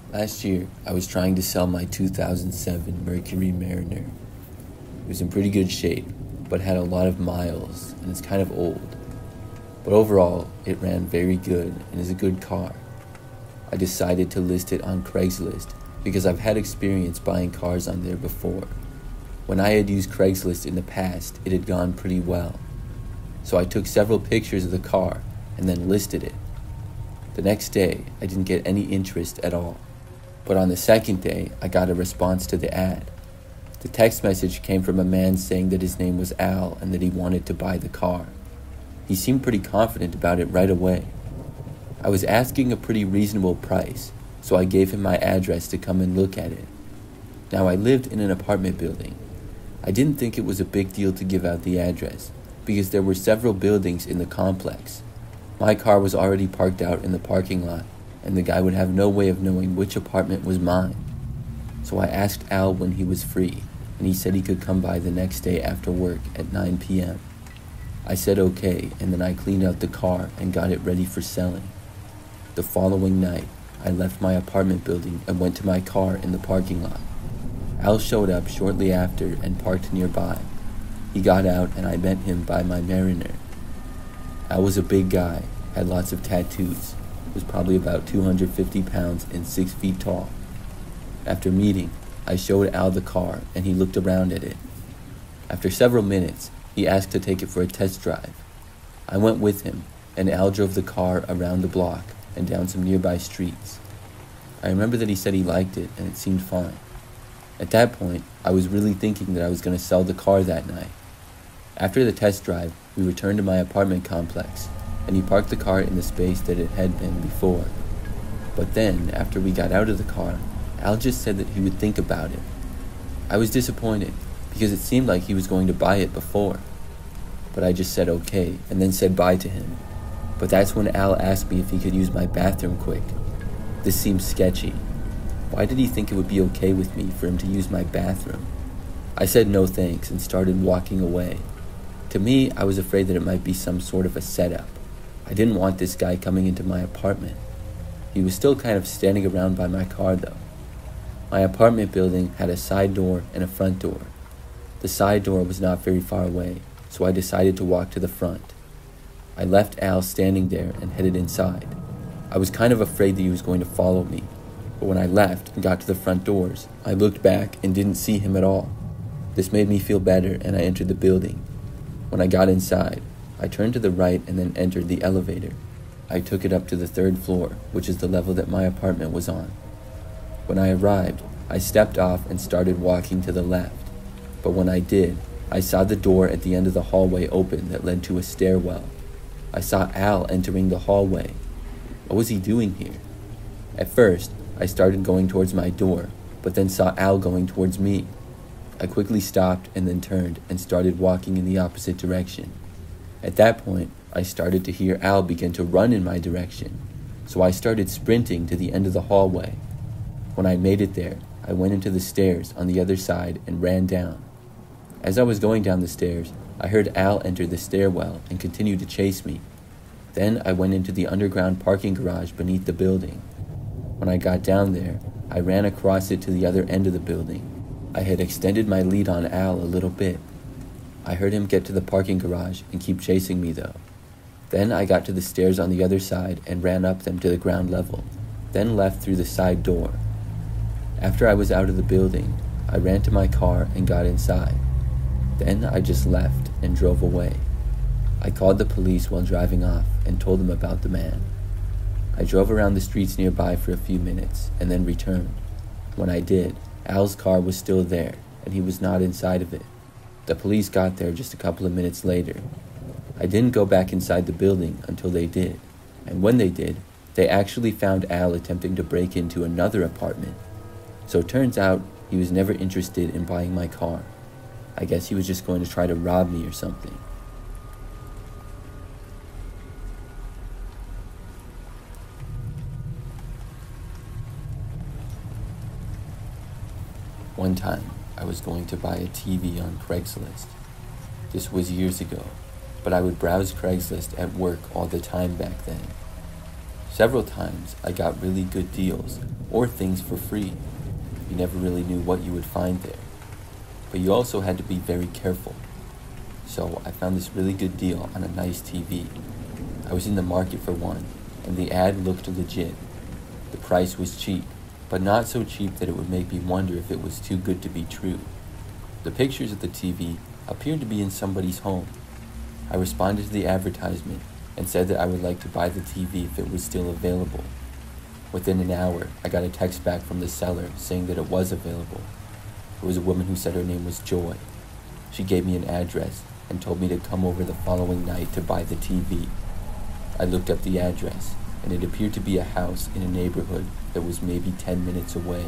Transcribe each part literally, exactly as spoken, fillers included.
Last year, I was trying to sell my two thousand seven Mercury Mariner. It was in pretty good shape, but had a lot of miles, and it's kind of old. But overall, it ran very good and is a good car. I decided to list it on Craigslist because I've had experience buying cars on there before. When I had used Craigslist in the past, it had gone pretty well. So I took several pictures of the car and then listed it. The next day, I didn't get any interest at all. But on the second day, I got a response to the ad. The text message came from a man saying that his name was Al and that he wanted to buy the car. He seemed pretty confident about it right away. I was asking a pretty reasonable price, so I gave him my address to come and look at it. Now, I lived in an apartment building. I didn't think it was a big deal to give out the address, because there were several buildings in the complex. My car was already parked out in the parking lot, and the guy would have no way of knowing which apartment was mine. So I asked Al when he was free, and he said he could come by the next day after work at nine p.m. I said okay, and then I cleaned out the car and got it ready for selling. The following night, I left my apartment building and went to my car in the parking lot. Al showed up shortly after and parked nearby. He got out and I met him by my Mariner. Al was a big guy, had lots of tattoos, was probably about two hundred fifty pounds and six feet tall. After meeting, I showed Al the car and he looked around at it. After several minutes, he asked to take it for a test drive. I went with him and Al drove the car around the block and down some nearby streets. I remember that he said he liked it and it seemed fine. At that point, I was really thinking that I was going to sell the car that night. After the test drive, we returned to my apartment complex, and he parked the car in the space that it had been before. But then, after we got out of the car, Al just said that he would think about it. I was disappointed, because it seemed like he was going to buy it before. But I just said okay, and then said bye to him. But that's when Al asked me if he could use my bathroom quick. This seemed sketchy. Why did he think it would be okay with me for him to use my bathroom? I said no thanks and started walking away. To me, I was afraid that it might be some sort of a setup. I didn't want this guy coming into my apartment. He was still kind of standing around by my car though. My apartment building had a side door and a front door. The side door was not very far away, so I decided to walk to the front. I left Al standing there and headed inside. I was kind of afraid that he was going to follow me, but when I left and got to the front doors, I looked back and didn't see him at all. This made me feel better and I entered the building. When I got inside, I turned to the right and then entered the elevator. I took it up to the third floor, which is the level that my apartment was on. When I arrived, I stepped off and started walking to the left. But when I did, I saw the door at the end of the hallway open that led to a stairwell. I saw Al entering the hallway. What was he doing here? At first, I started going towards my door, but then saw Al going towards me. I quickly stopped and then turned and started walking in the opposite direction. At that point, I started to hear Al begin to run in my direction, so I started sprinting to the end of the hallway. When I made it there, I went into the stairs on the other side and ran down. As I was going down the stairs, I heard Al enter the stairwell and continue to chase me. Then I went into the underground parking garage beneath the building. When I got down there, I ran across it to the other end of the building. I had extended my lead on Al a little bit. I heard him get to the parking garage and keep chasing me though. Then I got to the stairs on the other side and ran up them to the ground level, then left through the side door. After I was out of the building, I ran to my car and got inside. Then I just left and drove away. I called the police while driving off and told them about the man. I drove around the streets nearby for a few minutes and then returned. When I did, Al's car was still there, and he was not inside of it. The police got there just a couple of minutes later. I didn't go back inside the building until they did, and when they did, they actually found Al attempting to break into another apartment. So it turns out he was never interested in buying my car. I guess he was just going to try to rob me or something. One time, I was going to buy a T V on Craigslist. This was years ago, but I would browse Craigslist at work all the time back then. Several times I got really good deals or things for free. You never really knew what you would find there. But you also had to be very careful. So I found this really good deal on a nice T V. I was in the market for one, and the ad looked legit. The price was cheap, but not so cheap that it would make me wonder if it was too good to be true. The pictures of the T V appeared to be in somebody's home. I responded to the advertisement and said that I would like to buy the T V if it was still available. Within an hour, I got a text back from the seller saying that it was available. It was a woman who said her name was Joy. She gave me an address and told me to come over the following night to buy the T V. I looked up the address, and it appeared to be a house in a neighborhood that was maybe ten minutes away.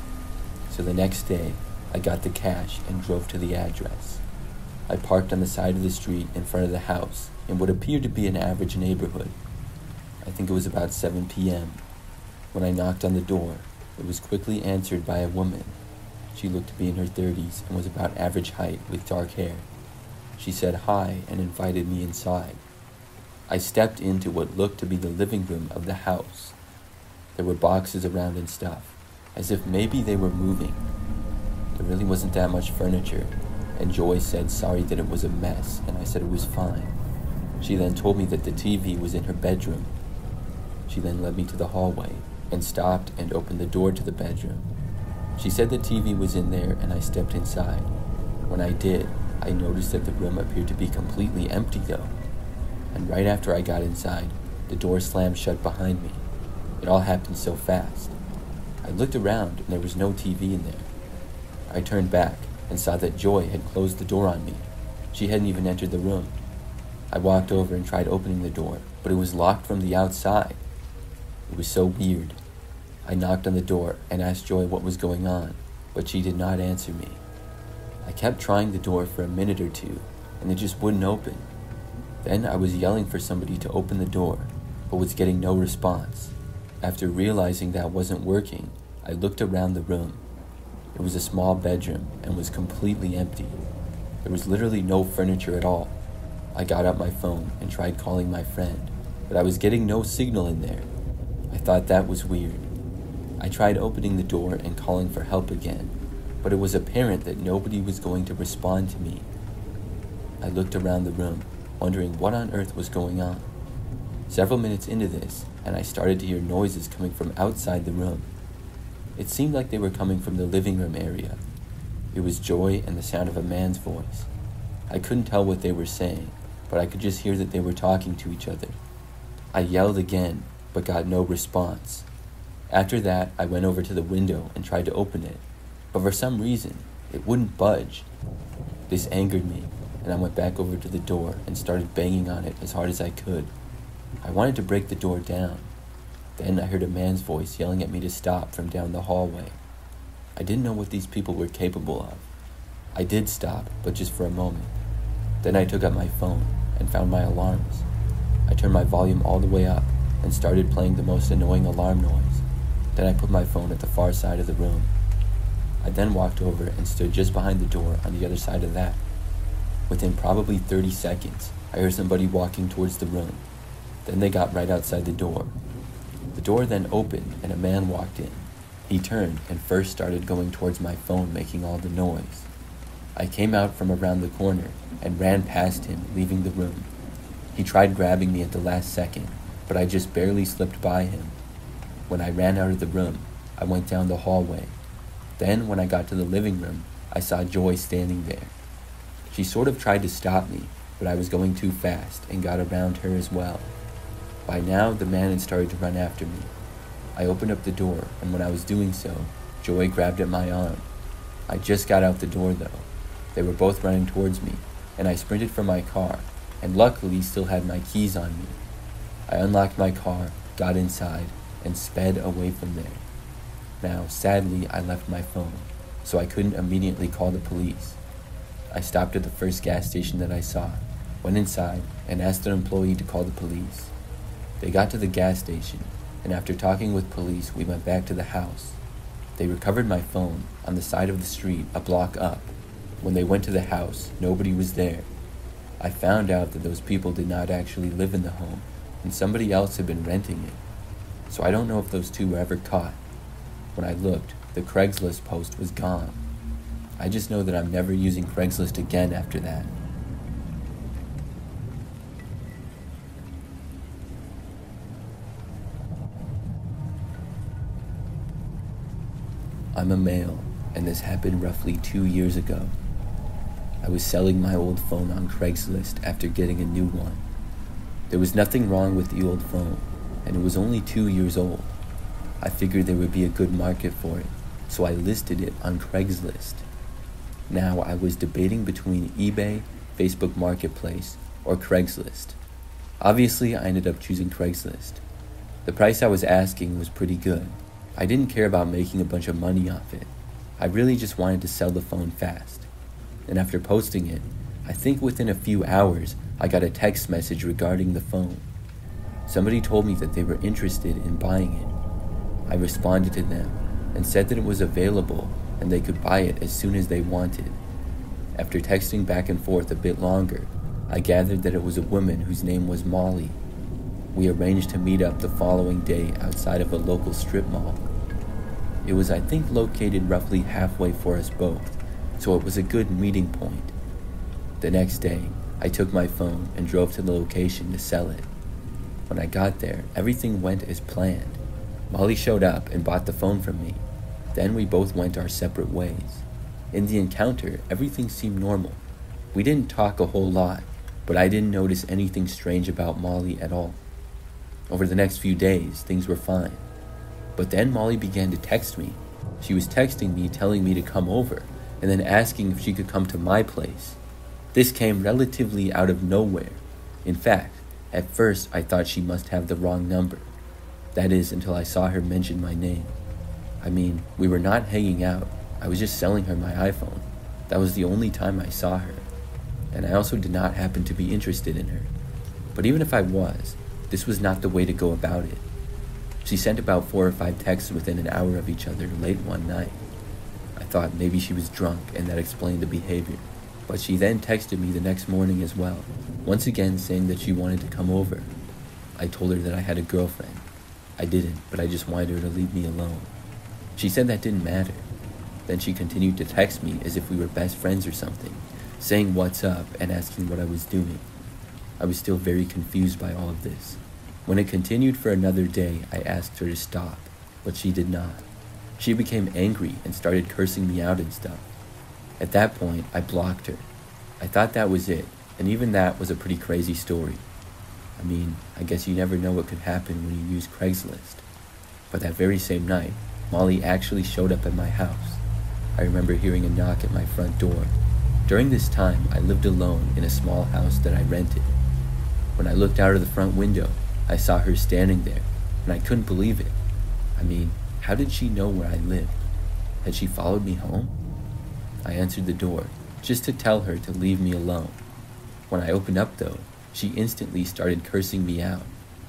So the next day, I got the cash and drove to the address. I parked on the side of the street in front of the house in what appeared to be an average neighborhood. I think it was about seven p.m. When I knocked on the door, it was quickly answered by a woman. She looked to be in her thirties and was about average height with dark hair. She said hi and invited me inside. I stepped into what looked to be the living room of the house. There were boxes around and stuff, as if maybe they were moving. There really wasn't that much furniture, and Joy said sorry that it was a mess, and I said it was fine. She then told me that the T V was in her bedroom. She then led me to the hallway and stopped and opened the door to the bedroom. She said the T V was in there, and I stepped inside. When I did, I noticed that the room appeared to be completely empty though. And right after I got inside, the door slammed shut behind me. It all happened so fast. I looked around and there was no T V in there. I turned back and saw that Joy had closed the door on me. She hadn't even entered the room. I walked over and tried opening the door, but it was locked from the outside. It was so weird. I knocked on the door and asked Joy what was going on, but she did not answer me. I kept trying the door for a minute or two, and it just wouldn't open. Then I was yelling for somebody to open the door, but was getting no response. After realizing that wasn't working, I looked around the room. It was a small bedroom and was completely empty. There was literally no furniture at all. I got out my phone and tried calling my friend, but I was getting no signal in there. I thought that was weird. I tried opening the door and calling for help again, but it was apparent that nobody was going to respond to me. I looked around the room, wondering what on earth was going on. Several minutes into this, and I started to hear noises coming from outside the room. It seemed like they were coming from the living room area. It was Joy and the sound of a man's voice. I couldn't tell what they were saying, but I could just hear that they were talking to each other. I yelled again, but got no response. After that, I went over to the window and tried to open it, but for some reason, it wouldn't budge. This angered me, and I went back over to the door and started banging on it as hard as I could. I wanted to break the door down. Then I heard a man's voice yelling at me to stop from down the hallway. I didn't know what these people were capable of. I did stop, but just for a moment. Then I took out my phone and found my alarms. I turned my volume all the way up and started playing the most annoying alarm noise. Then I put my phone at the far side of the room. I then walked over and stood just behind the door on the other side of that. Within probably thirty seconds, I heard somebody walking towards the room. Then they got right outside the door. The door then opened and a man walked in. He turned and first started going towards my phone, making all the noise. I came out from around the corner and ran past him, leaving the room. He tried grabbing me at the last second, but I just barely slipped by him. When I ran out of the room, I went down the hallway. Then, when I got to the living room, I saw Joy standing there. She sort of tried to stop me, but I was going too fast and got around her as well. By now, the man had started to run after me. I opened up the door, and when I was doing so, Joy grabbed at my arm. I just got out the door, though. They were both running towards me, and I sprinted for my car, and luckily still had my keys on me. I unlocked my car, got inside, and sped away from there. Now, sadly, I left my phone, so I couldn't immediately call the police. I stopped at the first gas station that I saw, went inside, and asked an employee to call the police. They got to the gas station, and after talking with police, we went back to the house. They recovered my phone on the side of the street a block up. When they went to the house, nobody was there. I found out that those people did not actually live in the home, and somebody else had been renting it. so I don't know if those two were ever caught. When I looked, the Craigslist post was gone. I just know that I'm never using Craigslist again after that. I'm a male, and this happened roughly two years ago. I was selling my old phone on Craigslist after getting a new one. There was nothing wrong with the old phone, and it was only two years old. I figured there would be a good market for it, so I listed it on Craigslist. Now I was debating between eBay, Facebook Marketplace, or Craigslist. Obviously, I ended up choosing Craigslist. The price I was asking was pretty good. I didn't care about making a bunch of money off it. I really just wanted to sell the phone fast. And after posting it, I think within a few hours, I got a text message regarding the phone. Somebody told me that they were interested in buying it. I responded to them and said that it was available and they could buy it as soon as they wanted. After texting back and forth a bit longer, I gathered that it was a woman whose name was Molly. We arranged to meet up the following day outside of a local strip mall. It was, I think, located roughly halfway for us both, so it was a good meeting point. The next day, I took my phone and drove to the location to sell it. When I got there, everything went as planned. Molly showed up and bought the phone from me. Then we both went our separate ways. In the encounter, everything seemed normal. We didn't talk a whole lot, but I didn't notice anything strange about Molly at all. Over the next few days, things were fine. But then Molly began to text me. She was texting me telling me to come over, and then asking if she could come to my place. This came relatively out of nowhere. In fact, at first I thought she must have the wrong number. That is, until I saw her mention my name. I mean, we were not hanging out. I was just selling her my iPhone. That was the only time I saw her. And I also did not happen to be interested in her. But even if I was, this was not the way to go about it. She sent about four or five texts within an hour of each other late one night. I thought maybe she was drunk and that explained the behavior. But she then texted me the next morning as well, once again saying that she wanted to come over. I told her that I had a girlfriend. I didn't, but I just wanted her to leave me alone. She said that didn't matter. Then she continued to text me as if we were best friends or something, saying what's up and asking what I was doing. I was still very confused by all of this. When it continued for another day, I asked her to stop, but she did not. She became angry and started cursing me out and stuff. At that point, I blocked her. I thought that was it, and even that was a pretty crazy story. I mean, I guess you never know what could happen when you use Craigslist. But that very same night, Molly actually showed up at my house. I remember hearing a knock at my front door. During this time, I lived alone in a small house that I rented. When I looked out of the front window, I saw her standing there, and I couldn't believe it. I mean, how did she know where I lived? Had she followed me home? I answered the door, just to tell her to leave me alone. When I opened up though, she instantly started cursing me out.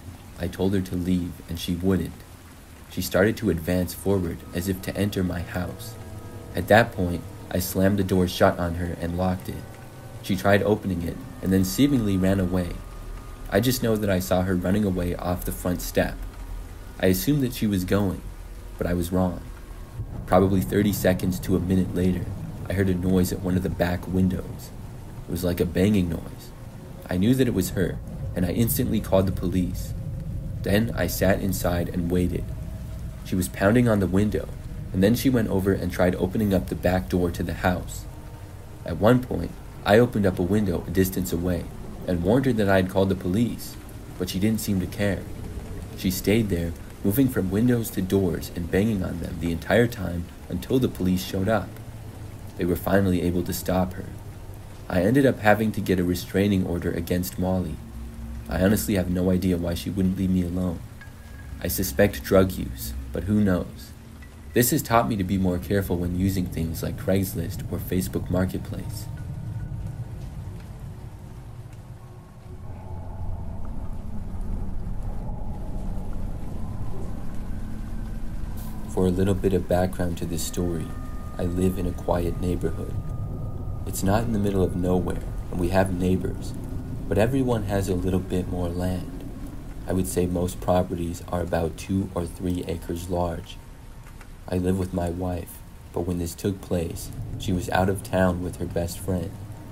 I told her to leave, and she wouldn't. She started to advance forward as if to enter my house. At that point, I slammed the door shut on her and locked it. She tried opening it, and then seemingly ran away. I just know that I saw her running away off the front step. I assumed that she was going, but I was wrong. Probably thirty seconds to a minute later, I heard a noise at one of the back windows. It was like a banging noise. I knew that it was her, and I instantly called the police. Then I sat inside and waited. She was pounding on the window, and then she went over and tried opening up the back door to the house. At one point, I opened up a window a distance away and warned her that I had called the police, but she didn't seem to care. She stayed there, moving from windows to doors and banging on them the entire time until the police showed up. They were finally able to stop her. I ended up having to get a restraining order against Molly. I honestly have no idea why she wouldn't leave me alone. I suspect drug use, but who knows? This has taught me to be more careful when using things like Craigslist or Facebook Marketplace. For a little bit of background to this story, I live in a quiet neighborhood. It's not in the middle of nowhere, and we have neighbors, but everyone has a little bit more land. I would say most properties are about two or three acres large. I live with my wife, but when this took place, she was out of town with her best friend.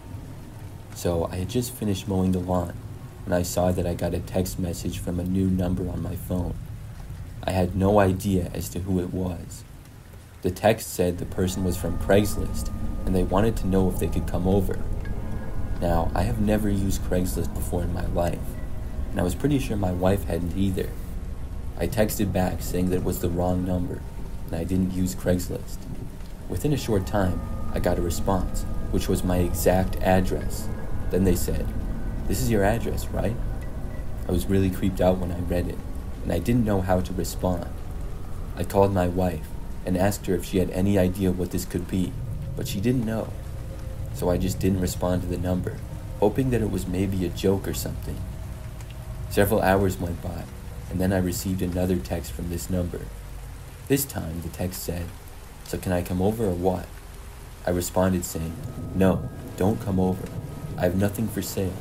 So I had just finished mowing the lawn when I saw that I got a text message from a new number on my phone. I had no idea as to who it was. The text said the person was from Craigslist and they wanted to know if they could come over. Now, I have never used Craigslist before in my life, and I was pretty sure my wife hadn't either. I texted back saying that it was the wrong number and I didn't use Craigslist. Within a short time, I got a response, which was my exact address. Then they said, "This is your address, right?" I was really creeped out when I read it, and I didn't know how to respond. I called my wife and asked her if she had any idea what this could be, but she didn't know. So I just didn't respond to the number, hoping that it was maybe a joke or something. Several hours went by, and then I received another text from this number. This time, the text said, "So can I come over or what?" I responded saying, "No, don't come over. I have nothing for sale."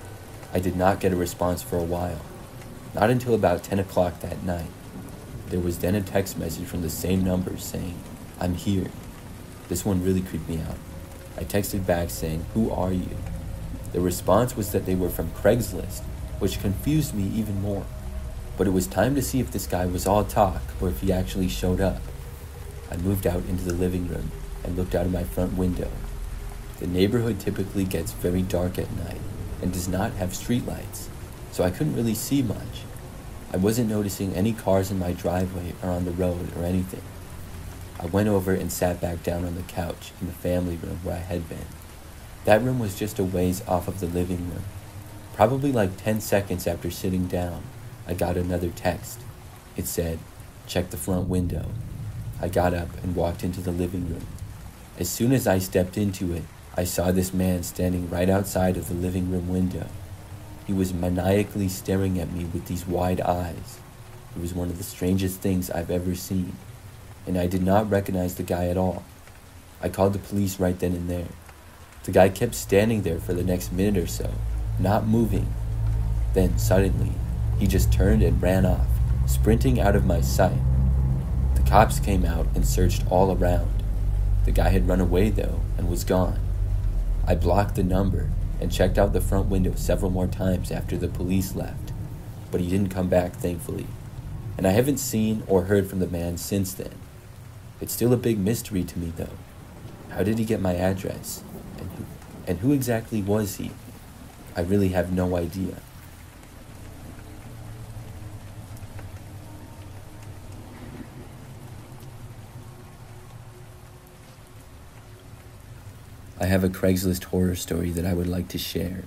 I did not get a response for a while, not until about ten o'clock that night. There was then a text message from the same number saying, "I'm here." This one really creeped me out. I texted back saying, "Who are you?" The response was that they were from Craigslist, which confused me even more. But it was time to see if this guy was all talk or if he actually showed up. I moved out into the living room and looked out of my front window. The neighborhood typically gets very dark at night and does not have streetlights, so I couldn't really see much. I wasn't noticing any cars in my driveway or on the road or anything. I went over and sat back down on the couch in the family room where I had been. That room was just a ways off of the living room. Probably like ten seconds after sitting down, I got another text. It said, "Check the front window." I got up and walked into the living room. As soon as I stepped into it, I saw this man standing right outside of the living room window. He was maniacally staring at me with these wide eyes. It was one of the strangest things I've ever seen, and I did not recognize the guy at all. I called the police right then and there. The guy kept standing there for the next minute or so, not moving. Then, suddenly, he just turned and ran off, sprinting out of my sight. The cops came out and searched all around. The guy had run away, though, and was gone. I blocked the number and checked out the front window several more times after the police left, but he didn't come back, thankfully. And I haven't seen or heard from the man since then. It's still a big mystery to me, though. How did he get my address? And who, and who exactly was he? I really have no idea. I have a Craigslist horror story that I would like to share.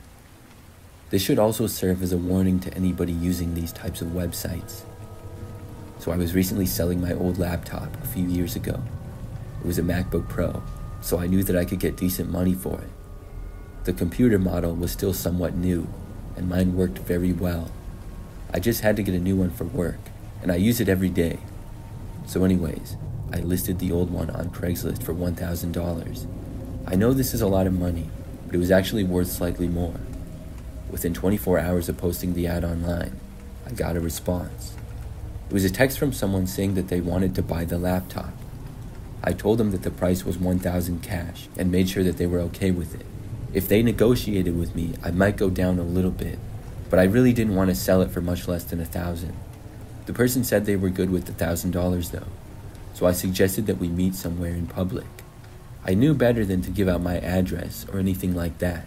This should also serve as a warning to anybody using these types of websites. So I was recently selling my old laptop a few years ago. It was a MacBook Pro, so I knew that I could get decent money for it. The computer model was still somewhat new, and mine worked very well. I just had to get a new one for work, and I use it every day. So anyways, I listed the old one on Craigslist for one thousand dollars. I know this is a lot of money, but it was actually worth slightly more. Within twenty-four hours of posting the ad online, I got a response. It was a text from someone saying that they wanted to buy the laptop. I told them that the price was one thousand dollars cash and made sure that they were okay with it. If they negotiated with me, I might go down a little bit, but I really didn't want to sell it for much less than one thousand dollars. The person said they were good with the one thousand dollars though, so I suggested that we meet somewhere in public. I knew better than to give out my address or anything like that.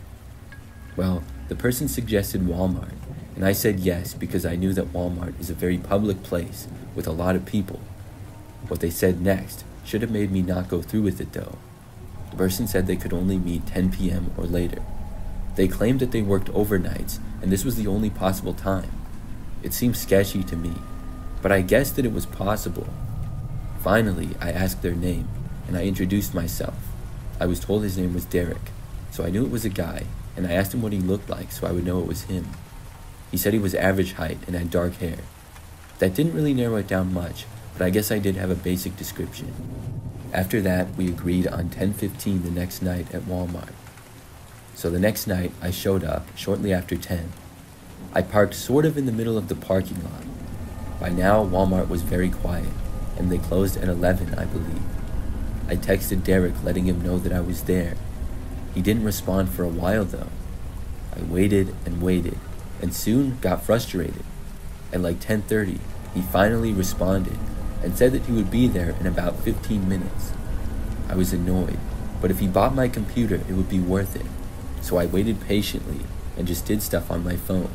Well, the person suggested Walmart, and I said yes because I knew that Walmart is a very public place with a lot of people. What they said next should have made me not go through with it though. The person said they could only meet ten p.m. or later. They claimed that they worked overnights, and this was the only possible time. It seemed sketchy to me, but I guessed that it was possible. Finally, I asked their name, and I introduced myself. I was told his name was Derek, so I knew it was a guy, and I asked him what he looked like so I would know it was him. He said he was average height and had dark hair. That didn't really narrow it down much, but I guess I did have a basic description. After that, we agreed on ten fifteen the next night at Walmart. So the next night, I showed up shortly after ten. I parked sort of in the middle of the parking lot. By now, Walmart was very quiet, and they closed at eleven, I believe. I texted Derek letting him know that I was there. He didn't respond for a while though. I waited and waited, and soon got frustrated. At like ten thirty, he finally responded and said that he would be there in about fifteen minutes. I was annoyed, but if he bought my computer, it would be worth it. So I waited patiently and just did stuff on my phone.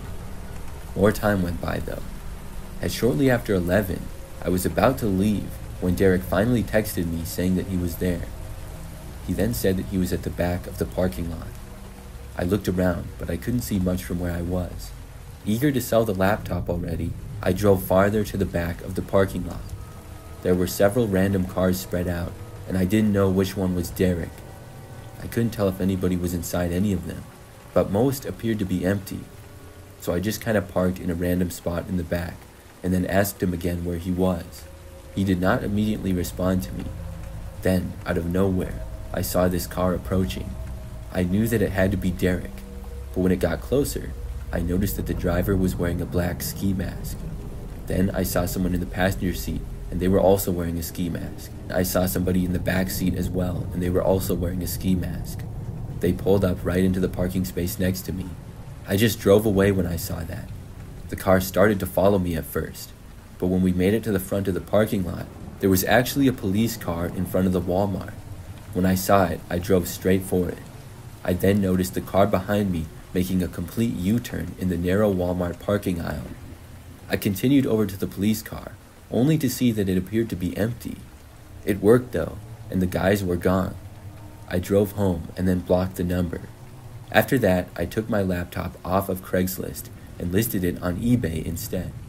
More time went by though. At shortly after eleven, I was about to leave when Derek finally texted me saying that he was there. He then said that he was at the back of the parking lot. I looked around, but I couldn't see much from where I was. Eager to sell the laptop already, I drove farther to the back of the parking lot. There were several random cars spread out, and I didn't know which one was Derek. I couldn't tell if anybody was inside any of them, but most appeared to be empty. So I just kind of parked in a random spot in the back, and then asked him again where he was. He did not immediately respond to me. Then, out of nowhere, I saw this car approaching. I knew that it had to be Derek, but when it got closer, I noticed that the driver was wearing a black ski mask. Then I saw someone in the passenger seat, and they were also wearing a ski mask. I saw somebody in the back seat as well, and they were also wearing a ski mask. They pulled up right into the parking space next to me. I just drove away when I saw that. The car started to follow me at first, but when we made it to the front of the parking lot, there was actually a police car in front of the Walmart. When I saw it, I drove straight for it. I then noticed the car behind me making a complete U-turn in the narrow Walmart parking aisle. I continued over to the police car, only to see that it appeared to be empty. It worked though, and the guys were gone. I drove home and then blocked the number. After that, I took my laptop off of Craigslist and listed it on eBay instead.